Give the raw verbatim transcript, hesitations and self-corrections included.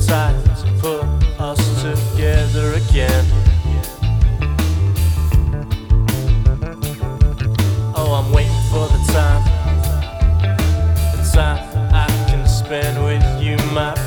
time to put us together again. Oh, I'm waiting for the time, the time I can spend with you, my